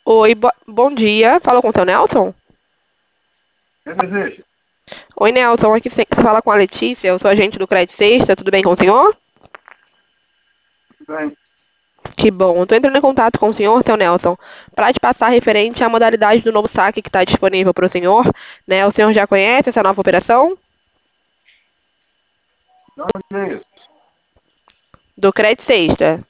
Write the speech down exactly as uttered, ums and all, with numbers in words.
Oi, bo- bom dia. Fala com o seu Nelson? Quem deseja? Oi, Nelson. Aqui você você fala com a Letícia. Eu sou agente do Crédito Sexta. Tudo bem com o senhor? Tudo bem? Que bom. Estou entrando em contato com o senhor, seu Nelson, para te passar referente à modalidade do novo saque que está disponível para o senhor. Né? O senhor já conhece essa nova operação? De onde é isso? Do Crédito Sexta.